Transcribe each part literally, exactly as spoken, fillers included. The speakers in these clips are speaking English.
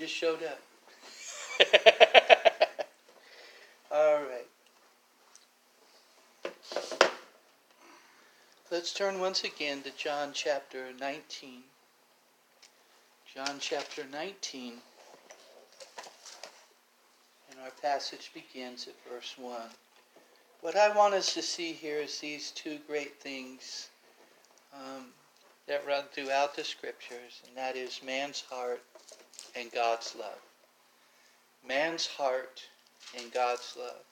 just showed up. All right. Let's turn once again to John chapter nineteen. John chapter nineteen. And our passage begins at verse one. What I want us to see here is these two great things um, that run throughout the scriptures, and that is man's heart and God's love. Man's heart and God's love.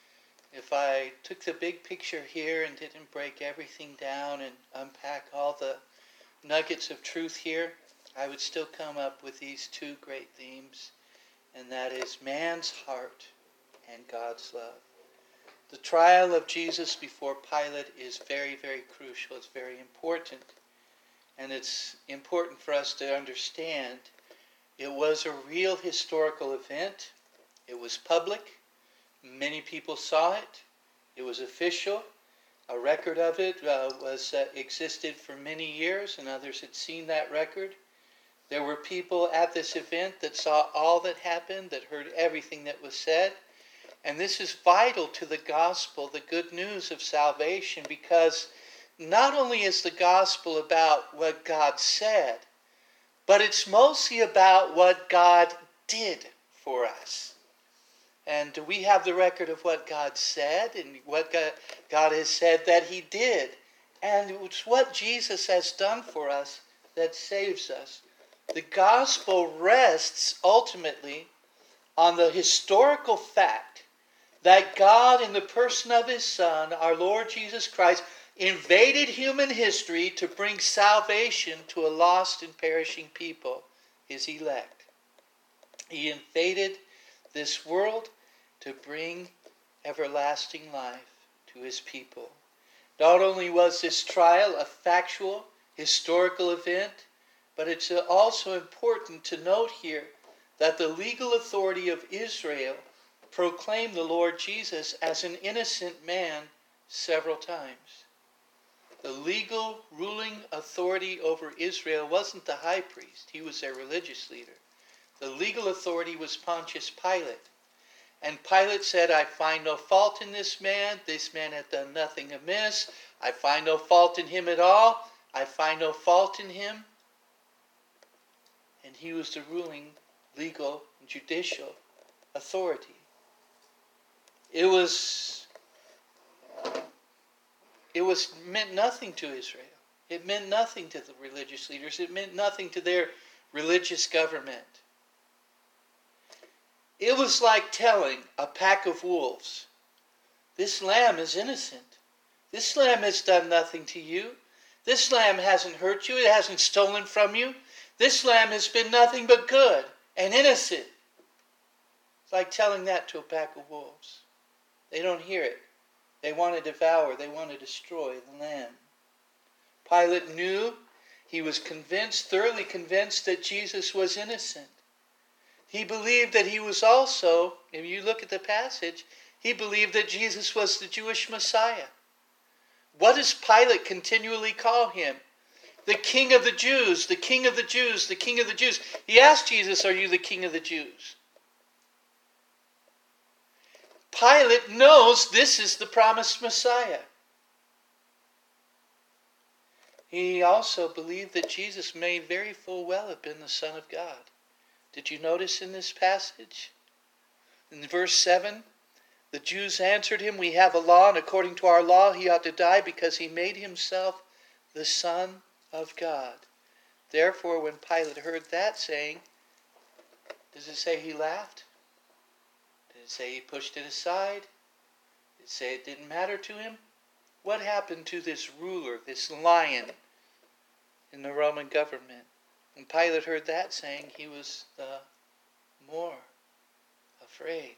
If I took the big picture here and didn't break everything down and unpack all the nuggets of truth here, I would still come up with these two great themes, and that is man's heart and God's love. The trial of Jesus before Pilate is very, very crucial. It's very important. And it's important for us to understand it was a real historical event. It was public. Many people saw it. It was official. A record of it uh, was uh, existed for many years, and others had seen that record. There were people at this event that saw all that happened, that heard everything that was said. And this is vital to the gospel, the good news of salvation, because not only is the gospel about what God said, but it's mostly about what God did for us. And we have the record of what God said and what God has said that he did. And it's what Jesus has done for us that saves us. The gospel rests ultimately on the historical fact that God, in the person of his Son, our Lord Jesus Christ, invaded human history to bring salvation to a lost and perishing people, his elect. He invaded this world to bring everlasting life to his people. Not only was this trial a factual, historical event, but it's also important to note here that the legal authority of Israel proclaimed the Lord Jesus as an innocent man several times. The legal ruling authority over Israel wasn't the high priest. He was their religious leader. The legal authority was Pontius Pilate. And Pilate said, I find no fault in this man. This man hath done nothing amiss. I find no fault in him at all. I find no fault in him. And he was the ruling, legal, and judicial authority. It was, it was meant nothing to Israel. It meant nothing to the religious leaders. It meant nothing to their religious government. It was like telling a pack of wolves, this lamb is innocent. This lamb has done nothing to you. This lamb hasn't hurt you. It hasn't stolen from you. This lamb has been nothing but good and innocent. It's like telling that to a pack of wolves. They don't hear it. They want to devour. They want to destroy the lamb. Pilate knew. He was convinced, thoroughly convinced that Jesus was innocent. He believed that he was also, if you look at the passage, he believed that Jesus was the Jewish Messiah. What does Pilate continually call him? The King of the Jews, the King of the Jews, the King of the Jews. He asked Jesus, are you the King of the Jews? Pilate knows this is the promised Messiah. He also believed that Jesus may very full well have been the Son of God. Did you notice in this passage? In verse seven, the Jews answered him, we have a law, and according to our law he ought to die because he made himself the Son of God. Therefore, when Pilate heard that saying, does it say he laughed? Did it say he pushed it aside? Did it say it didn't matter to him? What happened to this ruler, this lion in the Roman government? When Pilate heard that saying, he was the more afraid.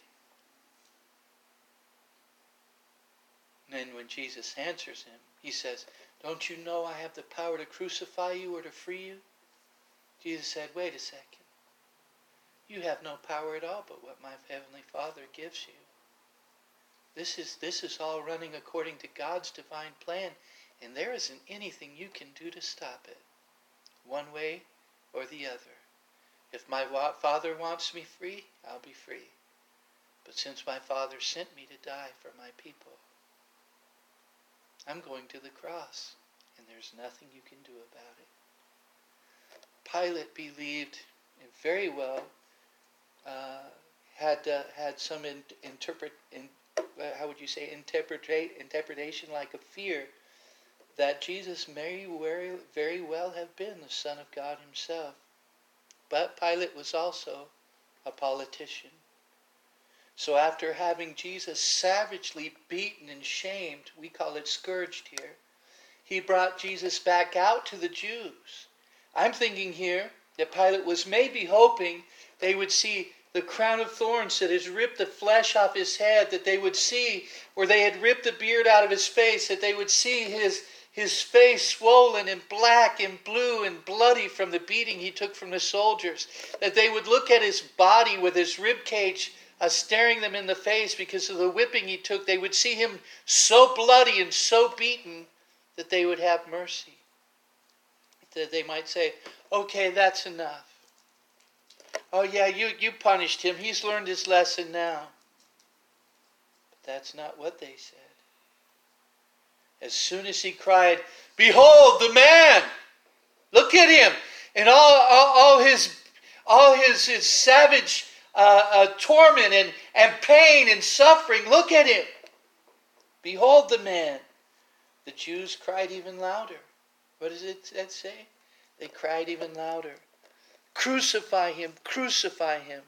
And then when Jesus answers him, he says, don't you know I have the power to crucify you or to free you? Jesus said, wait a second. You have no power at all but what my heavenly Father gives you. This is, this is all running according to God's divine plan, and there isn't anything you can do to stop it, one way or the other. If my wa- Father wants me free, I'll be free. But since my Father sent me to die for my people, I'm going to the cross, and there's nothing you can do about it. Pilate believed very well, uh, had uh, had some in, interpret, in, uh, how would you say, interpretate, interpretation like a fear that Jesus may very, very well have been the Son of God himself. But Pilate was also a politician. So after having Jesus savagely beaten and shamed, we call it scourged here, he brought Jesus back out to the Jews. I'm thinking here that Pilate was maybe hoping they would see the crown of thorns that has ripped the flesh off his head, that they would see where they had ripped the beard out of his face, that they would see his, his face swollen and black and blue and bloody from the beating he took from the soldiers, that they would look at his body with his rib cage uh, staring them in the face because of the whipping he took. They would see him so bloody and so beaten that they would have mercy. That they might say, okay, that's enough. Oh yeah, you, you punished him. He's learned his lesson now. But that's not what they said. As soon as he cried, behold the man! Look at him! And all, all, all his all his, his savage uh, uh, torment and, and pain and suffering. Look at him! Behold the man! The Jews cried even louder. What does it that say? They cried even louder. Crucify him, crucify him.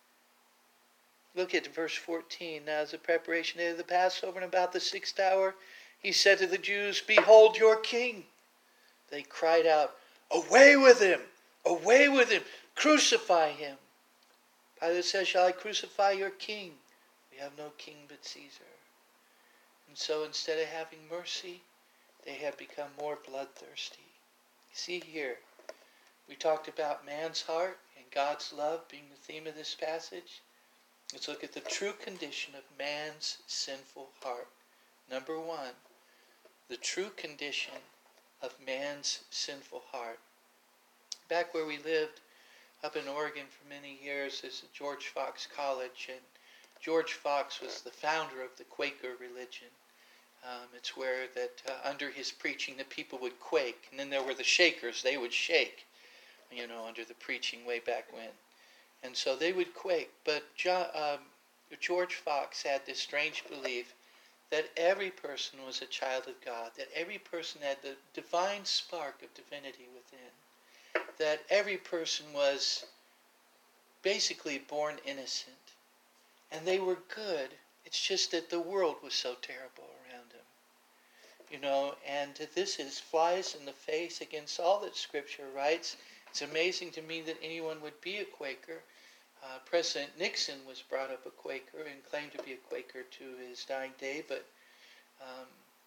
Look at verse fourteen. Now as the preparation day of the Passover and about the sixth hour, he said to the Jews, behold your king. They cried out, away with him, away with him, crucify him. Pilate says, shall I crucify your king? We have no king but Caesar. And so instead of having mercy, they have become more bloodthirsty. See here, we talked about man's heart and God's love being the theme of this passage. Let's look at the true condition of man's sinful heart. Number one, the true condition of man's sinful heart. Back where we lived up in Oregon for many years is George Fox College, and George Fox was the founder of the Quaker religion. Um, it's where that uh, under his preaching the people would quake, and then there were the Shakers. They would shake, you know, under the preaching way back when, and so they would quake. But John, um, George Fox had this strange belief that every person was a child of God, that every person had the divine spark of divinity within, that every person was basically born innocent, and they were good. It's just that the world was so terrible around them. You know, and this is flies in the face against all that Scripture writes. It's amazing to me that anyone would be a Quaker. Uh, President Nixon was brought up a Quaker and claimed to be a Quaker to his dying day, but um,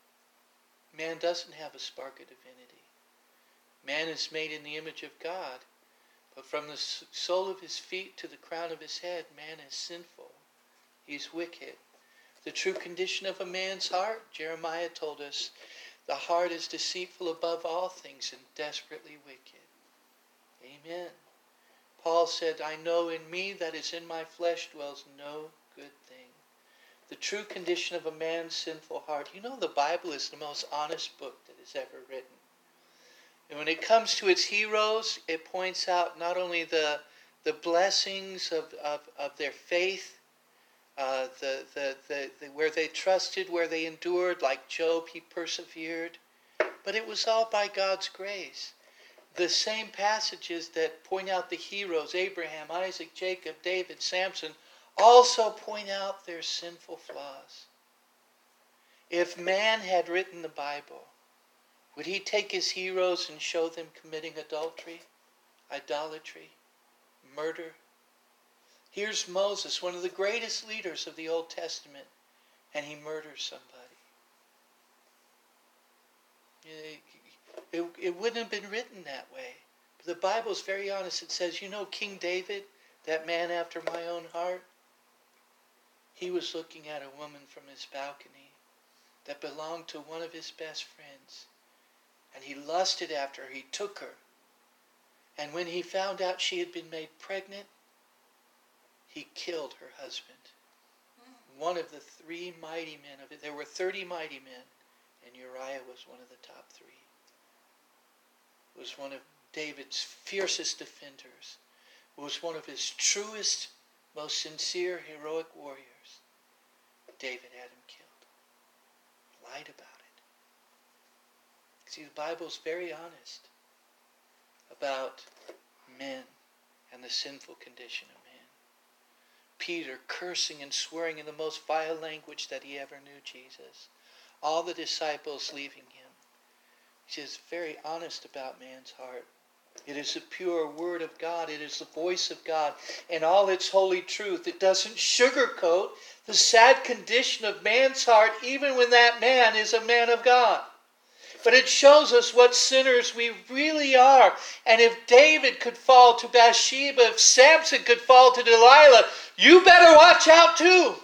man doesn't have a spark of divinity. Man is made in the image of God, but from the sole of his feet to the crown of his head, man is sinful. He's wicked. The true condition of a man's heart, Jeremiah told us, the heart is deceitful above all things and desperately wicked. Amen. Paul said, I know in me that is in my flesh dwells no good thing. The true condition of a man's sinful heart. You know, the Bible is the most honest book that is ever written. And when it comes to its heroes, it points out not only the, the blessings of, of, of their faith, Uh, the, the, the, the where they trusted, where they endured, like Job, he persevered. But it was all by God's grace. The same passages that point out the heroes, Abraham, Isaac, Jacob, David, Samson, also point out their sinful flaws. If man had written the Bible, would he take his heroes and show them committing adultery, idolatry, murder? Here's Moses, one of the greatest leaders of the Old Testament, and he murders somebody. It, it, it wouldn't have been written that way. But the Bible is very honest. It says, you know, King David, that man after my own heart, he was looking at a woman from his balcony that belonged to one of his best friends. And he lusted after her. He took her. And when he found out she had been made pregnant, he killed her husband. One of the three mighty men of it. There were thirty mighty men, and Uriah was one of the top three. Was one of David's fiercest defenders. Was one of his truest, most sincere, heroic warriors. David had him killed. Lied about it. See, the Bible's very honest about men and the sinful condition of man. Peter cursing and swearing in the most vile language that he ever knew Jesus. All the disciples leaving him. He's just very honest about man's heart. It is the pure word of God. It is the voice of God and all its holy truth. It doesn't sugarcoat the sad condition of man's heart, even when that man is a man of God. But it shows us what sinners we really are. And if David could fall to Bathsheba, if Samson could fall to Delilah, you better watch out too.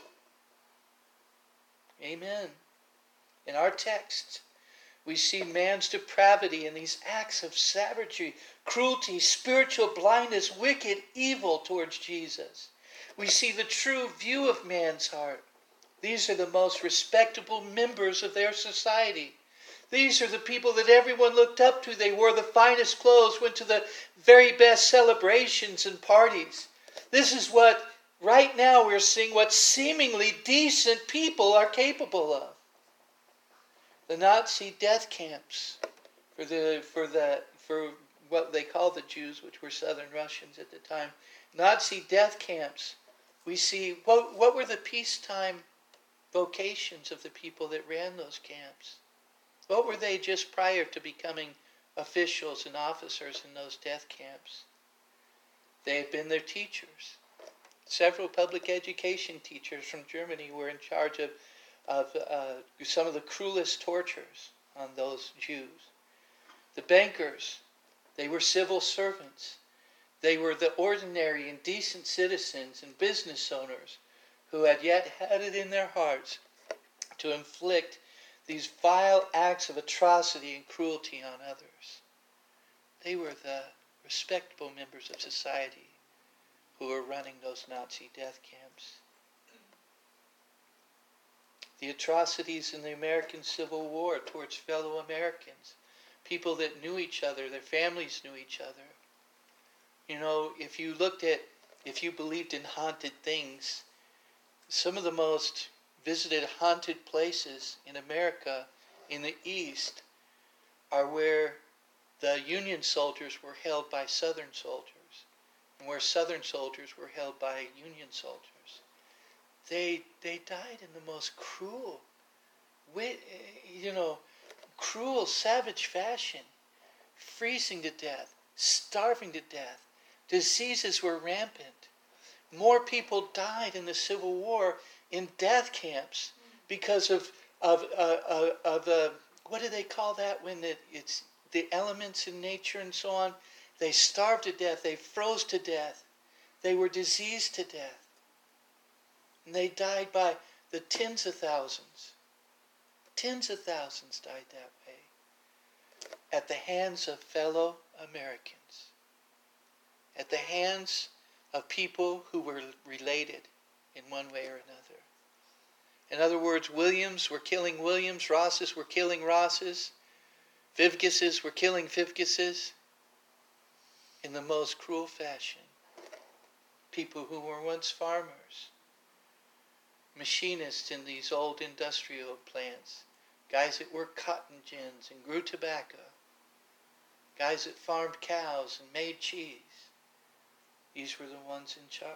Amen. In our text, we see man's depravity in these acts of savagery, cruelty, spiritual blindness, wicked evil towards Jesus. We see the true view of man's heart. These are the most respectable members of their society. These are the people that everyone looked up to. They wore the finest clothes, went to the very best celebrations and parties. This is what, right now we're seeing what seemingly decent people are capable of. The Nazi death camps for the for the for what they called the Jews, which were Southern Russians at the time. Nazi death camps. We see what what were the peacetime vocations of the people that ran those camps? What were they just prior to becoming officials and officers in those death camps? They had been their teachers. Several public education teachers from Germany were in charge of, of uh, some of the cruelest tortures on those Jews. The bankers, they were civil servants. They were the ordinary and decent citizens and business owners who had yet had it in their hearts to inflict these vile acts of atrocity and cruelty on others. They were the respectable members of society who were running those Nazi death camps. The atrocities in the American Civil War towards fellow Americans, people that knew each other, their families knew each other. You know, if you looked at, if you believed in haunted things, some of the most visited haunted places in America, in the East, are where the Union soldiers were held by Southern soldiers, and where Southern soldiers were held by Union soldiers. They they died in the most cruel, you know, cruel, savage fashion, freezing to death, starving to death. Diseases were rampant. More people died in the Civil War in death camps because of of uh, uh, of uh, what do they call that when it, it's the elements in nature and so on? They starved to death. They froze to death. They were diseased to death, and they died by the tens of thousands. Tens of thousands died that way at the hands of fellow Americans, at the hands of people who were related in one way or another. In other words, Williams were killing Williams, Rosses were killing Rosses, Fivguses were killing Fivguses in the most cruel fashion. People who were once farmers, machinists in these old industrial plants, guys that worked cotton gins and grew tobacco, guys that farmed cows and made cheese. These were the ones in charge.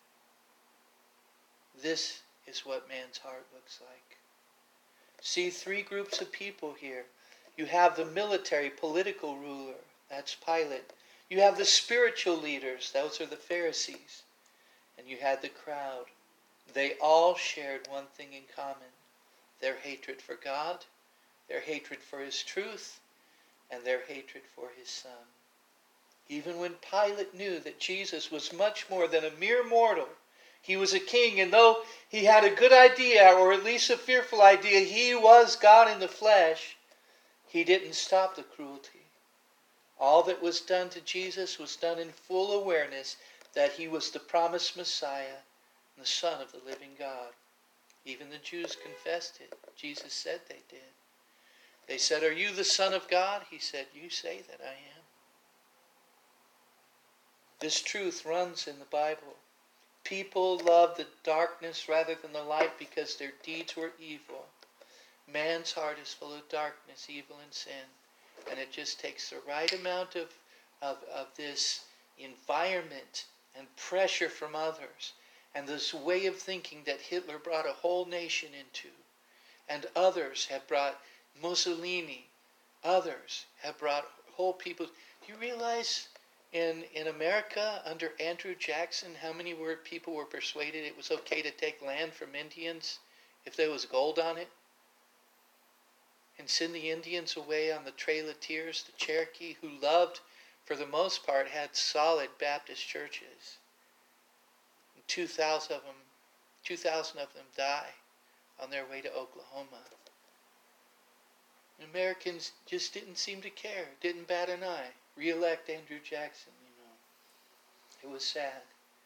This is what man's heart looks like. See three groups of people here. You have the military, political ruler, that's Pilate. You have the spiritual leaders, those are the Pharisees. And you had the crowd. They all shared one thing in common. Their hatred for God, their hatred for His truth, and their hatred for His Son. Even when Pilate knew that Jesus was much more than a mere mortal, he was a king, and though he had a good idea, or at least a fearful idea, he was God in the flesh, he didn't stop the cruelty. All that was done to Jesus was done in full awareness that he was the promised Messiah and the Son of the living God. Even the Jews confessed it. Jesus said they did. They said, "Are you the Son of God?" He said, "You say that I am." This truth runs in the Bible. People loved the darkness rather than the light because their deeds were evil. Man's heart is full of darkness, evil, and sin. And it just takes the right amount of, of, of this environment and pressure from others, and this way of thinking that Hitler brought a whole nation into, and others have brought Mussolini, others have brought whole people. Do you realize in, in America under Andrew Jackson how many were, people were persuaded it was okay to take land from Indians if there was gold on it? And send the Indians away on the Trail of Tears, the Cherokee, who loved, for the most part, had solid Baptist churches. And two thousand of them, two thousand of them die on their way to Oklahoma. And Americans just didn't seem to care, didn't bat an eye. Re-elect Andrew Jackson, you know. It was sad.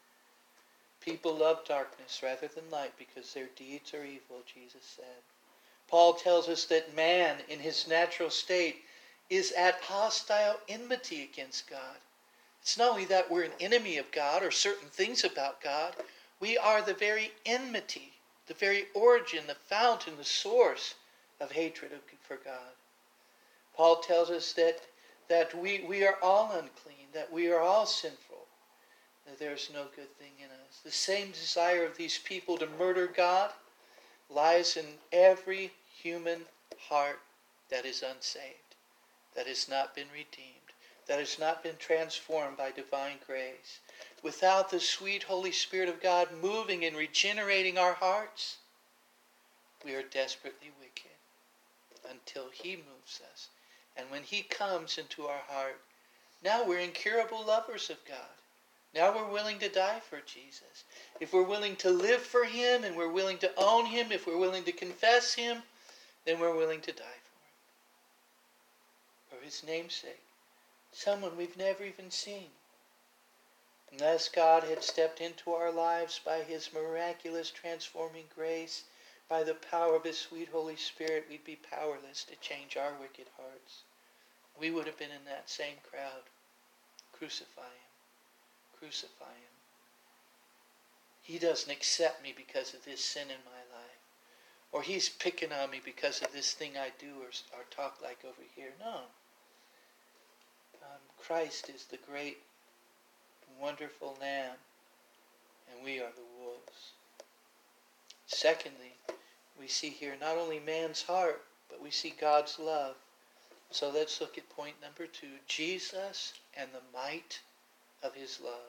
People love darkness rather than light because their deeds are evil, Jesus said. Paul tells us that man, in his natural state, is at hostile enmity against God. It's not only that we're an enemy of God or certain things about God, we are the very enmity, the very origin, the fountain, the source of hatred for God. Paul tells us that, that we, we are all unclean, that we are all sinful, that there is no good thing in us. The same desire of these people to murder God lies in every human heart that is unsaved, that has not been redeemed, that has not been transformed by divine grace. Without the sweet Holy Spirit of God moving and regenerating our hearts, we are desperately wicked until he moves us. And when he comes into our heart, now we're incurable lovers of God. Now we're willing to die for Jesus. If we're willing to live for him and we're willing to own him, if we're willing to confess him, then we're willing to die for him. For his name's sake. Someone we've never even seen. Unless God had stepped into our lives by his miraculous transforming grace, by the power of his sweet Holy Spirit, we'd be powerless to change our wicked hearts. We would have been in that same crowd. Crucify him. Crucify him. He doesn't accept me because of this sin in my life. Or he's picking on me because of this thing I do or, or talk like over here. No. Um, Christ is the great, wonderful Lamb, and we are the wolves. Secondly, we see here not only man's heart, but we see God's love. So let's look at point number two. Jesus and the might of his love.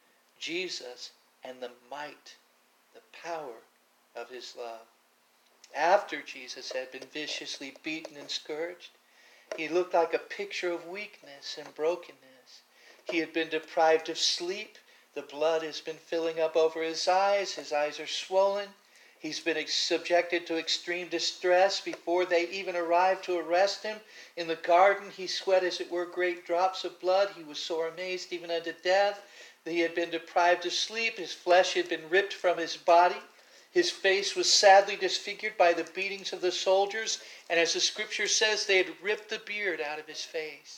Jesus and the might, the power of his love. After Jesus had been viciously beaten and scourged, he looked like a picture of weakness and brokenness. He had been deprived of sleep. The blood has been filling up over his eyes. His eyes are swollen. He's been subjected to extreme distress before they even arrived to arrest him. In the garden, he sweat, as it were, great drops of blood. He was sore amazed even unto death. He had been deprived of sleep. His flesh had been ripped from his body. His face was sadly disfigured by the beatings of the soldiers. And as the scripture says, they had ripped the beard out of his face.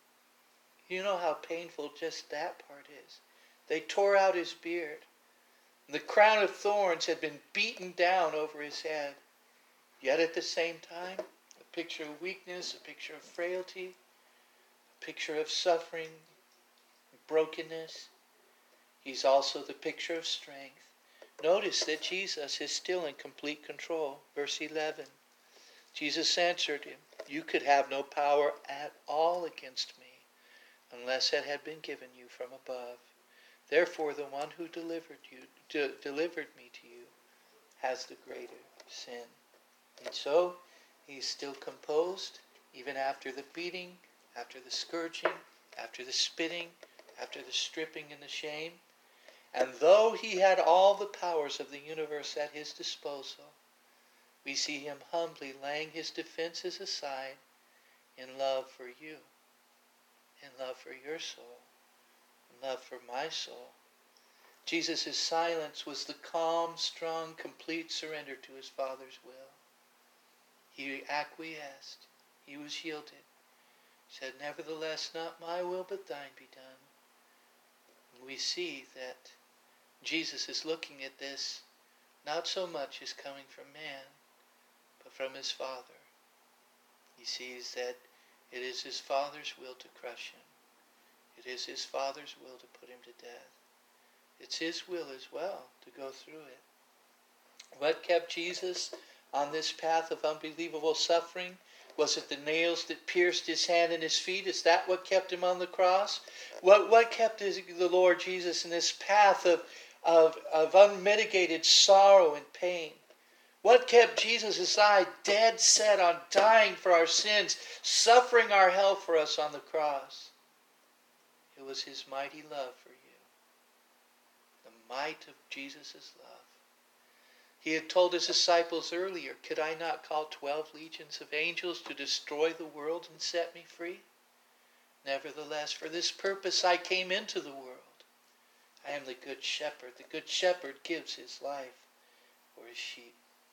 You know how painful just that part is. They tore out his beard. The crown of thorns had been beaten down over his head. Yet at the same time, a picture of weakness, a picture of frailty, a picture of suffering, brokenness. He's also the picture of strength. Notice that Jesus is still in complete control. Verse eleven. Jesus answered him, "You could have no power at all against me, unless it had been given you from above. Therefore, the one who delivered you, de- delivered me to you, has the greater sin." And so, he's still composed, even after the beating, after the scourging, after the spitting, after the stripping and the shame. And though he had all the powers of the universe at his disposal, we see him humbly laying his defenses aside in love for you. in love for your soul, in love for my soul. Jesus' silence was the calm, strong, complete surrender to his Father's will. He acquiesced. He was yielded. He said, nevertheless, not my will, but thine be done. And we see that Jesus is looking at this not so much as coming from man, but from his Father. He sees that it is his Father's will to crush him. It is his Father's will to put him to death. It's his will as well to go through it. What kept Jesus on this path of unbelievable suffering? Was it the nails that pierced his hand and his feet? Is that what kept him on the cross? What, what kept his, the Lord Jesus in this path of, of, of unmitigated sorrow and pain? What kept Jesus' eye dead set on dying for our sins, suffering our hell for us on the cross? It was his mighty love for you. The might of Jesus' love. He had told his disciples earlier, could I not call twelve legions of angels to destroy the world and set me free? Nevertheless, for this purpose I came into the world. I am the good shepherd. The good shepherd gives his life for his sheep.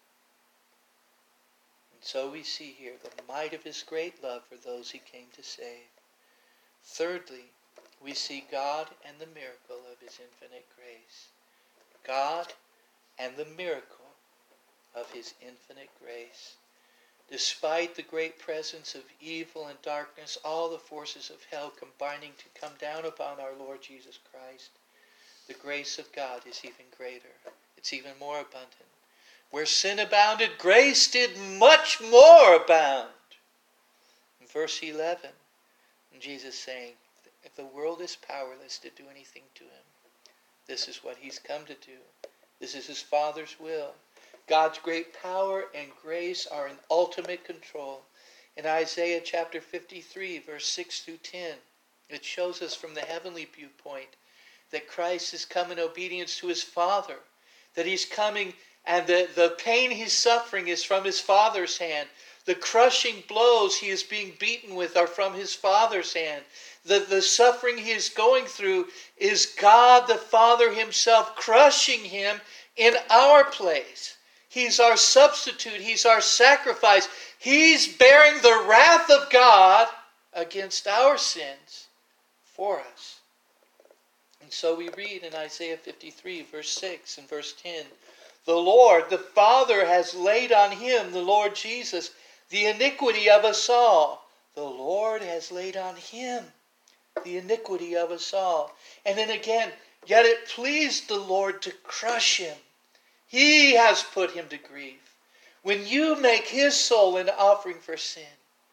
And so we see here the might of his great love for those he came to save. Thirdly, we see God and the miracle of his infinite grace. God and the miracle of his infinite grace. Despite the great presence of evil and darkness, all the forces of hell combining to come down upon our Lord Jesus Christ, the grace of God is even greater. It's even more abundant. Where sin abounded, grace did much more abound. In verse eleven, Jesus saying, if the world is powerless to do anything to him, this is what he's come to do. This is his Father's will. God's great power and grace are in ultimate control. In Isaiah chapter fifty-three, verse six through ten, it shows us from the heavenly viewpoint that Christ has come in obedience to his Father, that he's coming and the, the pain he's suffering is from his Father's hand. The crushing blows he is being beaten with are from his Father's hand. The, the suffering he is going through is God the Father himself crushing him in our place. He's our substitute. He's our sacrifice. He's bearing the wrath of God against our sins for us. And so we read in Isaiah fifty-three, verse six and verse ten, the Lord, the Father, has laid on him, the Lord Jesus, the iniquity of us all. The Lord has laid on him the iniquity of us all. And then again, yet it pleased the Lord to crush him. He has put him to grief. When you make his soul an offering for sin,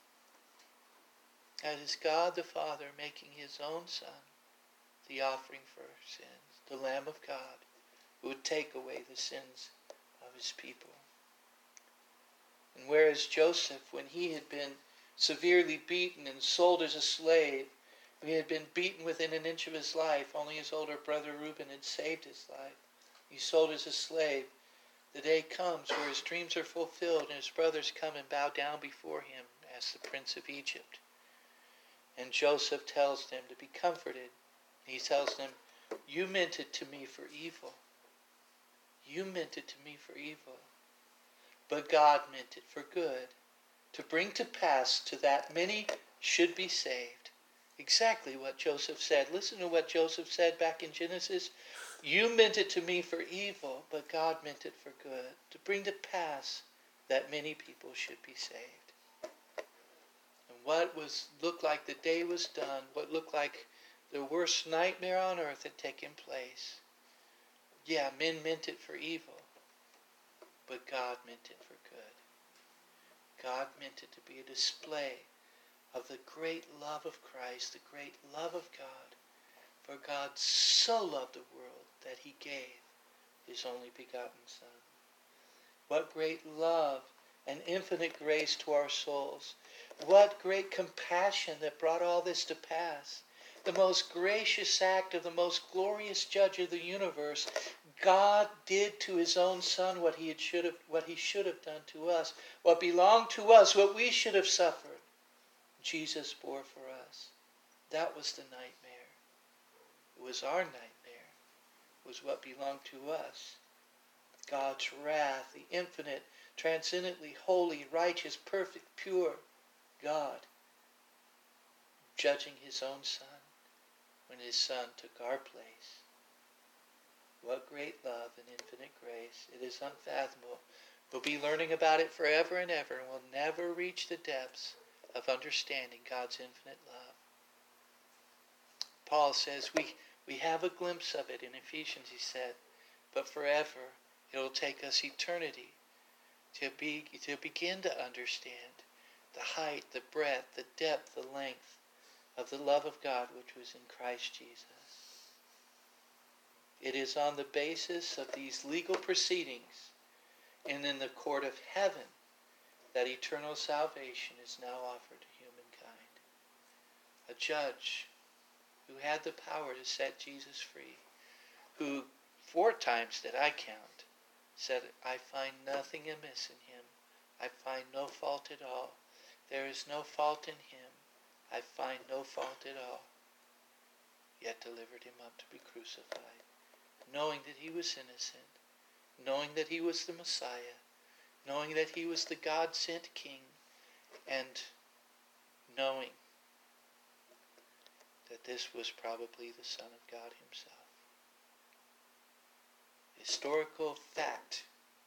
that is God the Father making his own Son the offering for sins, the Lamb of God who would take away the sins of his people. And whereas Joseph, when he had been severely beaten and sold as a slave, he had been beaten within an inch of his life, only his older brother Reuben had saved his life. He sold as a slave. The day comes where his dreams are fulfilled and his brothers come and bow down before him as the Prince of Egypt. And Joseph tells them to be comforted. He tells them, you meant it to me for evil. You meant it to me for evil. But God meant it for good, to bring to pass to that many should be saved. Exactly what Joseph said. Listen to what Joseph said back in Genesis. You meant it to me for evil, but God meant it for good, to bring to pass that many people should be saved. And what was looked like the day was done, what looked like the worst nightmare on earth had taken place. Yeah, men meant it for evil, but God meant it for good. God meant it to be a display of the great love of Christ, the great love of God. For God so loved the world that he gave his only begotten Son. What great love and infinite grace to our souls. What great compassion that brought all this to pass. The most gracious act of the most glorious judge of the universe. God did to his own Son what he had should have, what he should have done to us. What belonged to us, what we should have suffered. Jesus bore for us. That was the nightmare. It was our nightmare. It was what belonged to us. God's wrath, the infinite, transcendently holy, righteous, perfect, pure God, judging his own Son when his Son took our place. What great love and infinite grace. It is unfathomable. We'll be learning about it forever and ever, and we'll never reach the depths of understanding God's infinite love. Paul says we, we have a glimpse of it in Ephesians, he said, but forever it'll take us eternity to be to begin to understand the height, the breadth, the depth, the length of the love of God which was in Christ Jesus. It is on the basis of these legal proceedings and in the court of heaven that eternal salvation is now offered to humankind. A judge who had the power to set Jesus free, who four times that I count said, I find nothing amiss in him. I find no fault at all. There is no fault in him. I find no fault at all. Yet delivered him up to be crucified, knowing that he was innocent, knowing that he was the Messiah, knowing that he was the God-sent King, and knowing that this was probably the Son of God himself. Historical fact,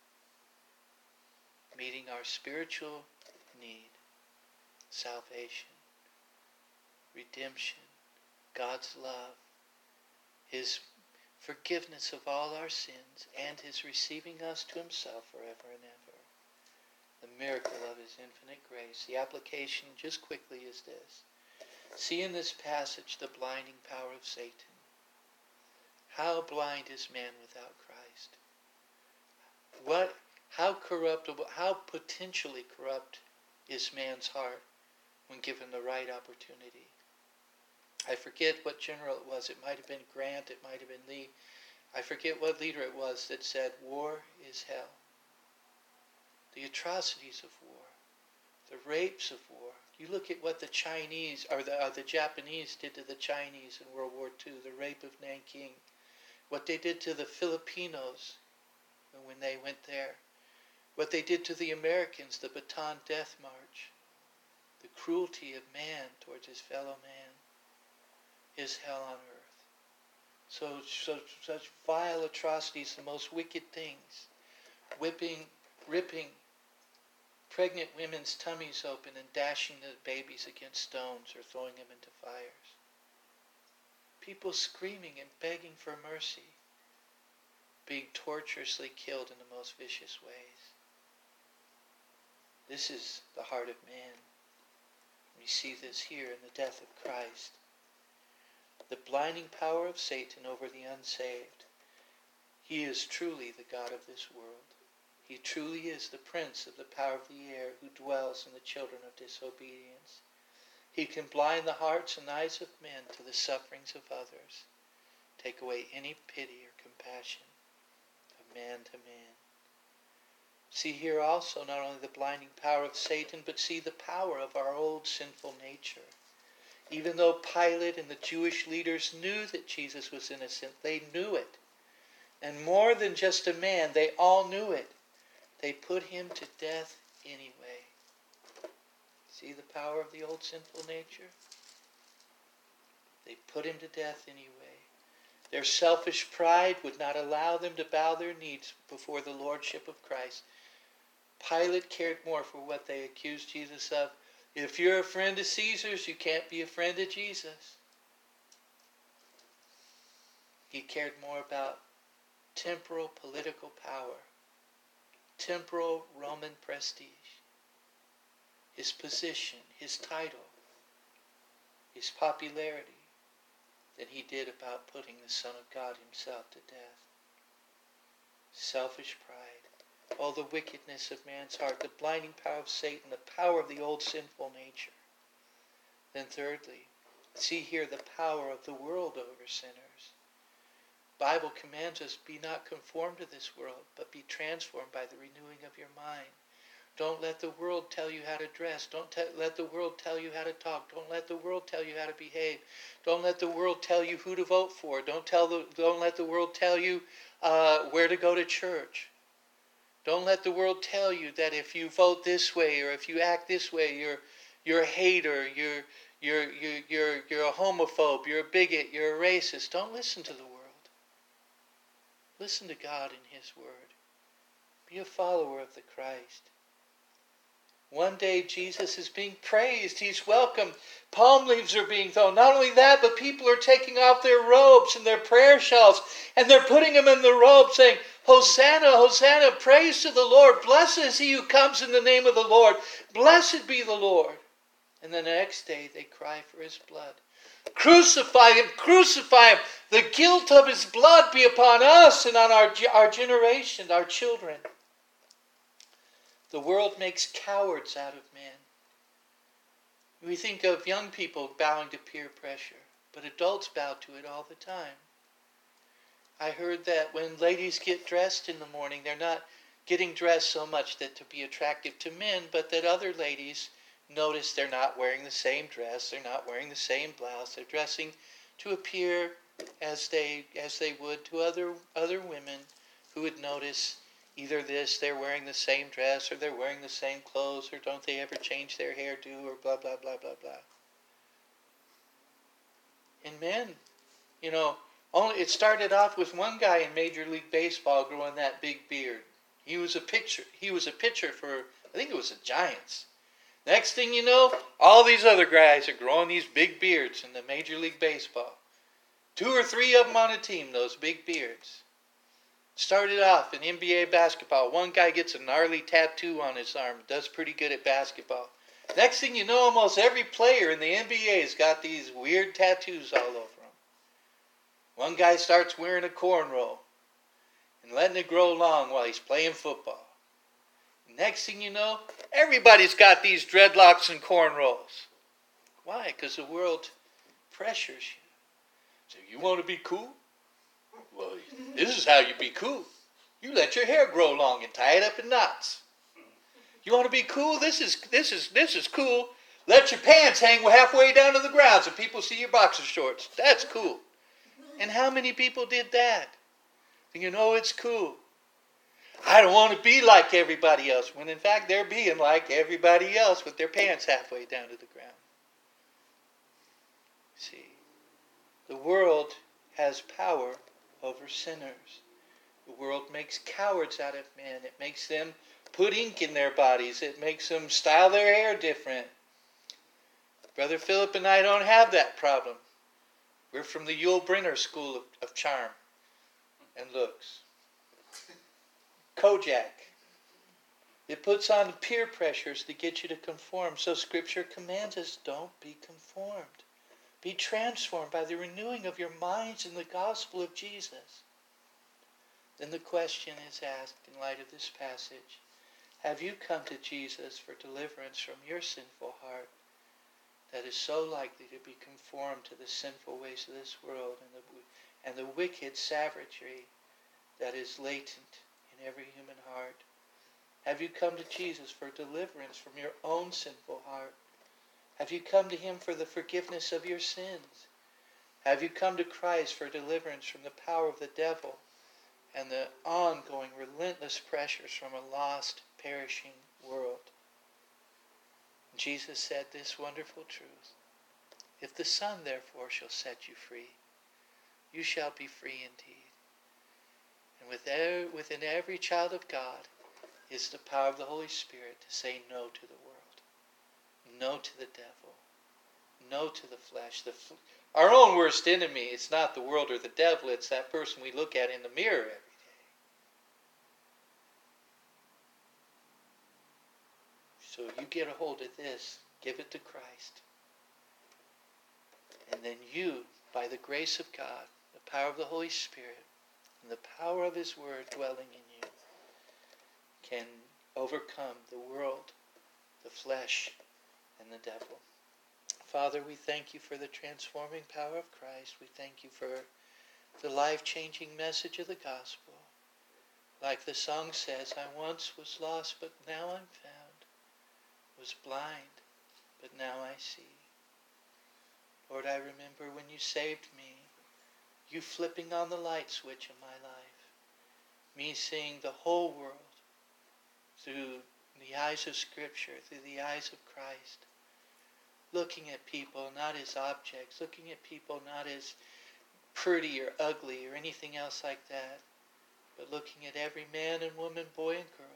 meeting our spiritual need, salvation, redemption, God's love, his forgiveness of all our sins, and his receiving us to himself forever and ever. The miracle of his infinite grace. The application, just quickly, is this. See in this passage the blinding power of Satan. How blind is man without Christ? What, how corruptible, how potentially corrupt is man's heart when given the right opportunity? I forget what general it was. It might have been Grant. It might have been Lee. I forget what leader it was that said, war is hell. The atrocities of war, the rapes of war. You look at what the Chinese, or the, uh, the Japanese did to the Chinese in World War Two, the rape of Nanking, what they did to the Filipinos when they went there, what they did to the Americans, the Bataan Death March, the cruelty of man towards his fellow man, is hell on earth. So, so such vile atrocities, the most wicked things, whipping, ripping pregnant women's tummies open and dashing the babies against stones or throwing them into fires. People screaming and begging for mercy, being torturously killed in the most vicious ways. This is the heart of man. We see this here in the death of Christ. The blinding power of Satan over the unsaved. He is truly the God of this world. He truly is the prince of the power of the air who dwells in the children of disobedience. He can blind the hearts and eyes of men to the sufferings of others, take away any pity or compassion of man to man. See here also not only the blinding power of Satan, but see the power of our old sinful nature. Even though Pilate and the Jewish leaders knew that Jesus was innocent, they knew it. And more than just a man, they all knew it. They put him to death anyway. See the power of the old sinful nature? They put him to death anyway. Their selfish pride would not allow them to bow their knees before the lordship of Christ. Pilate cared more for what they accused Jesus of. If you're a friend of Caesar's, you can't be a friend of Jesus. He cared more about temporal political power, temporal Roman prestige, his position, his title, his popularity, than he did about putting the Son of God himself to death. Selfish pride, all the wickedness of man's heart, the blinding power of Satan, the power of the old sinful nature. Then thirdly, see here the power of the world over sinners. The Bible commands us, be not conformed to this world, but be transformed by the renewing of your mind. Don't let the world tell you how to dress. Don't te- let the world tell you how to talk. Don't let the world tell you how to behave. Don't let the world tell you who to vote for. Don't tell the, don't let the world tell you uh, where to go to church. Don't let the world tell you that if you vote this way or if you act this way, you're you're a hater, you're you're you're you're you're a homophobe, you're a bigot, you're a racist. Don't listen to the world. Listen to God and His Word. Be a follower of the Christ. One day Jesus is being praised. He's welcomed. Palm leaves are being thrown. Not only that, but people are taking off their robes and their prayer shawls, and they're putting them in the robe saying, Hosanna, Hosanna, praise to the Lord. Blessed is he who comes in the name of the Lord. Blessed be the Lord. And then the next day they cry for his blood. Crucify him, crucify him. The guilt of his blood be upon us and on our, our generation, our children. The world makes cowards out of men. We think of young people bowing to peer pressure, but adults bow to it all the time. I heard that when ladies get dressed in the morning, they're not getting dressed so much that to be attractive to men, but that other ladies notice they're not wearing the same dress, they're not wearing the same blouse, they're dressing to appear as they as they would to other other women who would notice either this, they're wearing the same dress, or they're wearing the same clothes, or don't they ever change their hairdo, or blah, blah, blah, blah, blah. And men, you know, only it started off with one guy in Major League Baseball growing that big beard. He was a pitcher. He was a pitcher for, I think it was the Giants. Next thing you know, all these other guys are growing these big beards in the Major League Baseball. Two or three of them on a team, those big beards. Started off in N B A basketball. One guy gets a gnarly tattoo on his arm. Does pretty good at basketball. Next thing you know, almost every player in the N B A's got these weird tattoos all over them. One guy starts wearing a cornrow and letting it grow long while he's playing football. Next thing you know, everybody's got these dreadlocks and cornrows. Why? Because the world pressures you. So you want to be cool? Well, this is how you be cool. You let your hair grow long and tie it up in knots. You want to be cool? This is this is this is cool. Let your pants hang halfway down to the ground so people see your boxer shorts. That's cool. And how many people did that? You know it's cool. I don't want to be like everybody else, when in fact they're being like everybody else with their pants halfway down to the ground. See, the world has power over sinners. The world makes cowards out of men. It makes them put ink in their bodies. It makes them style their hair different. Brother Philip and I don't have that problem. We're from the Yul Brynner School of, of Charm and Looks. Kojak. It puts on peer pressures to get you to conform. So Scripture commands us, don't be conformed. Be transformed by the renewing of your minds in the gospel of Jesus. Then the question is asked in light of this passage, have you come to Jesus for deliverance from your sinful heart that is so likely to be conformed to the sinful ways of this world and the, and the wicked savagery that is latent in every human heart? Have you come to Jesus for deliverance from your own sinful heart? Have you come to him for the forgiveness of your sins? Have you come to Christ for deliverance from the power of the devil and the ongoing relentless pressures from a lost, perishing world? Jesus said this wonderful truth. If the Son, therefore, shall set you free, you shall be free indeed. And within every child of God is the power of the Holy Spirit to say no to the world. No to the devil. No to the flesh. The fl- Our own worst enemy is not the world or the devil. It's that person we look at in the mirror every day. So you get a hold of this. Give it to Christ. And then you, by the grace of God, the power of the Holy Spirit, and the power of his word dwelling in you, can overcome the world, the flesh, and the devil. Father, we thank you for the transforming power of Christ. We thank you for the life-changing message of the gospel. Like the song says, I once was lost, but now I'm found. was blind, but now I see. Lord, I remember when you saved me, you flipping on the light switch in my life, me seeing the whole world through the eyes of Scripture, through the eyes of Christ, looking at people not as objects, looking at people not as pretty or ugly or anything else like that, but looking at every man and woman, boy and girl,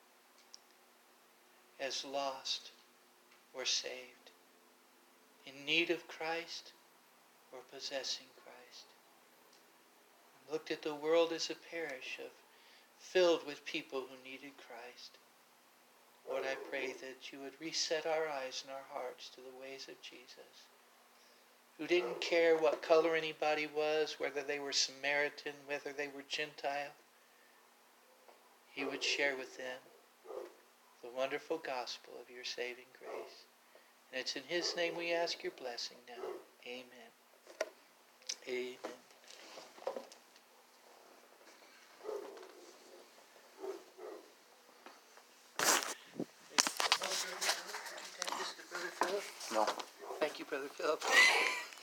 as lost or saved, in need of Christ or possessing Christ. And looked at the world as a parish of filled with people who needed Christ. Lord, I pray that you would reset our eyes and our hearts to the ways of Jesus, who didn't care what color anybody was, whether they were Samaritan, whether they were Gentile. He would share with them the wonderful gospel of your saving grace. And it's in his name we ask your blessing now. Amen. Amen. No. Thank you, Brother Philip.